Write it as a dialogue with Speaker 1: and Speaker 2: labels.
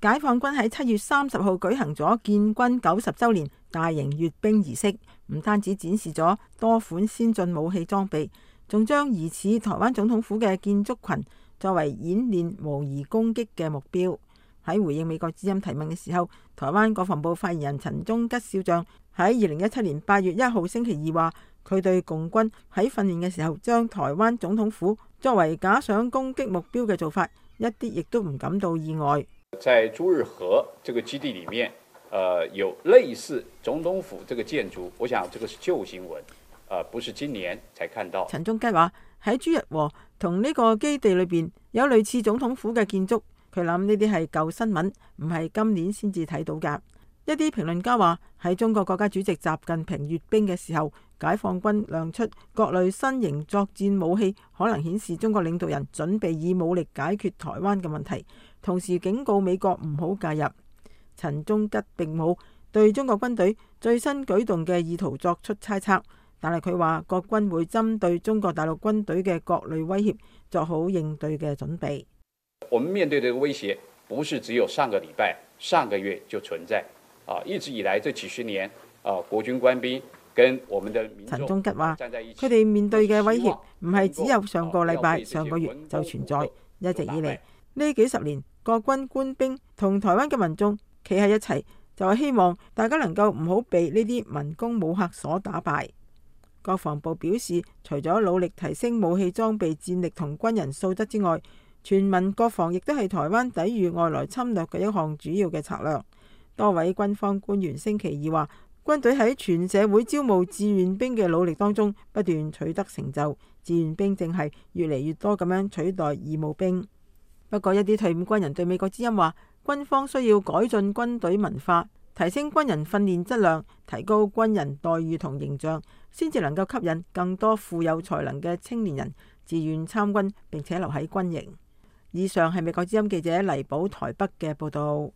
Speaker 1: 解放軍喺7月30號舉行咗建軍90週年大型閱兵儀式，唔單止展示咗多款先進武器裝備，仲將疑似台灣總統府嘅建築群作為演練模擬攻擊嘅目標。喺回應美國之音提問嘅時候，台灣國防部發言人陳忠吉少將喺2017年8月1號星期二話，佢對共軍喺訓練嘅時候將台灣總統府作為假想攻擊目標嘅做法，一啲亦都唔感到意外。
Speaker 2: 在朱日和這個基地裡面，有類似總統府這個建築，我想這個是舊新聞，不是今年才看到。
Speaker 1: 陳忠吉話喺朱日和同呢個基地裏邊有類似總統府嘅建築，佢諗呢啲係舊新聞，唔係今年先至睇到㗎。一啲評論家話喺中國國家主席習近平閱兵嘅時候，解放軍亮出各類新型作戰武器，可能顯示中國領導人準備以武力解決台灣嘅問題，同時警告美國唔好介入。陳忠吉並冇對中國軍隊最新舉動嘅意圖作出猜測，但係佢話國軍會針對中國大陸軍隊嘅各類威脅做好應對嘅準備。
Speaker 2: 我們面對這個威脅，不是只有上個禮拜、上個月就存在，一直以來這幾十年，國軍官兵跟我們的民眾。陳
Speaker 1: 忠吉話：佢哋面對嘅威脅唔係只有上個禮拜、上個月就存在，一直以嚟呢幾十年，國軍官兵同台灣嘅民眾企喺一齊，就係希望大家能夠唔好被呢啲民工武客所打敗。國防部表示，除咗努力提升武器裝備戰力同軍人素質之外，全民國防亦都係台灣抵禦外來侵略嘅一項主要嘅策略。多位軍方官員星期二話，軍隊喺全社會招募志願兵嘅努力當中不斷取得成就，志願兵正係越嚟越多咁樣取代義務兵。不過一啲退伍軍人對美國之音話，軍方需要改進軍隊文化，提升軍人訓練質量，提高軍人待遇同形象，先至能夠吸引更多富有才能嘅青年人自願參軍並且留喺軍營。以上係美國之音記者黎寶台北嘅報道。